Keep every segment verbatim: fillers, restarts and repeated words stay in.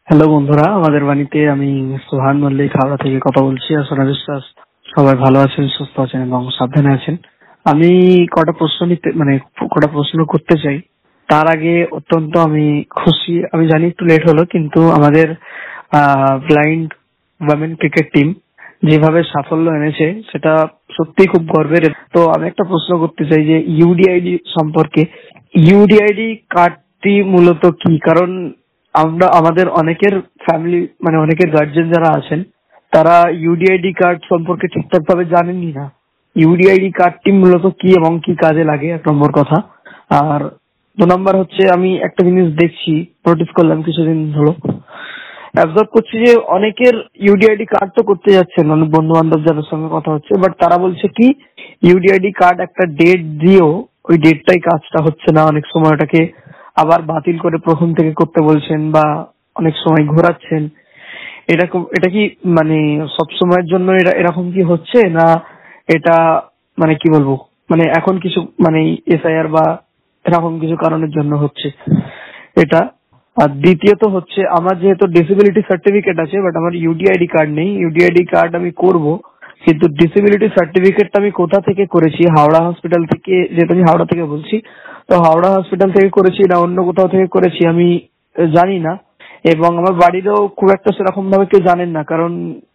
Hello বন্ধুরা, আমাদের বাণীতে আমি সোহান মল্লিক হাওড়া থেকে কথা বলছি। আর সোনা বিশ্বাস সবাই ভালো আছেন, সুস্থ আছেন এবং সাবধানে আছেন। আমি কটা প্রশ্ন নিতে মানে কটা প্রশ্ন করতে চাই। তার আগে অত্যন্ত আমি খুশি, আমি জানি একটু লেট হলো, কিন্তু আমাদের ব্লাইন্ড ওয়ামেন ক্রিকেট টিম যেভাবে সাফল্য এনেছে সেটা সত্যিই খুব গর্বের। তো আমি একটা প্রশ্ন করতে চাই যে ইউডিআইডি সম্পর্কে। ইউডিআইডি কার্ডটি মূলত কি? কারণ আমরা আমাদের অনেকের ফ্যামিলি মানে অনেকের গার্জেন যারা আছেন তারা ইউডিআইডি কার্ড সম্পর্কে ঠিকঠাক ভাবে জানেনই না। ইউডিআইডি কার্ডটি মূলত কি এবং কি কাজে লাগে, এক নম্বর কথা। আর দু নম্বর হচ্ছে, আমি একটা জিনিস দেখছি, নোটিস করলাম কিছুদিন হলো, অবজার্ভ করছি যে অনেকের ইউডিআইডি কার্ড তো করতে যাচ্ছেন, অনেক বন্ধু বান্ধব যাদের সঙ্গে কথা হচ্ছে, বাট তারা বলছে কি ইউডিআইডি কার্ড একটা ডেট দিয়েও ওই ডেটটাই কাজটা হচ্ছে না। অনেক সময় ওটাকে আবার বাতিল করে প্রথম থেকে করতে বলছেন বা অনেক সময় ঘোরাচ্ছেন। এরকম এটা কি মানে সব সময়ের জন্য এটা এরকম কি হচ্ছে, না এটা মানে কি বলবো, মানে এখন কিছু মানে এসআইআর বা এরকম কিছু কারণের জন্য হচ্ছে এটা? আর দ্বিতীয়ত হচ্ছে, আমার যেহেতু ডিসেবিলিটি সার্টিফিকেট আছে বাট আমার ইউডিআইডি কার্ড নেই। ইউডিআইডি কার্ড আমি করব, কিন্তু ডিসেবিলিটি সার্টিফিকেটটা আমি কোথা থেকে করেছি? হাওড়া হসপিটাল থেকে, যেহেতু আমি হাওড়া থেকে বলছি, তো হাওড়া হসপিটাল থেকে করেছি না অন্য কোথাও থেকে করেছি আমি জানি না। এবং আমার বাড়িরও খুব একটা সেরকম ভাবে কেউ জানেন না, কারণ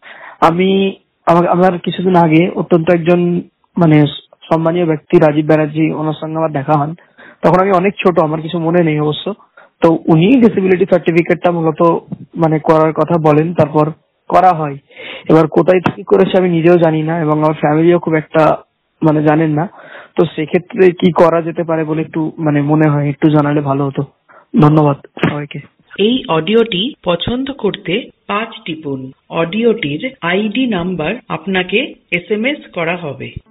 আমি আমার আমার কিছুদিন আগে অত্যন্ত একজন মানে সম্মানীয় ব্যক্তি রাজীব ব্যানার্জি, ওনার সঙ্গে আমার দেখা হন। তখন আমি অনেক ছোট, আমার কিছু মনে নেই অবশ্য। তো উনি ডিসেবিলিটি সার্টিফিকেটটা মূলত মানে করার কথা বলেন, তারপর করা হয়। এবার কোথায় থেকে করেছে আমি নিজেও জানি না এবং আমার ফ্যামিলিও খুব একটা মানে জানেন না। তো সেক্ষেত্রে কি করা যেতে পারে বলে একটু মানে মনে হয় একটু জানালে ভালো হতো। ধন্যবাদ সবাইকে। এই অডিওটি পছন্দ করতে পাঁচ টিপুন। অডিওটির আইডি নাম্বার আপনাকে এসএমএস করা হবে।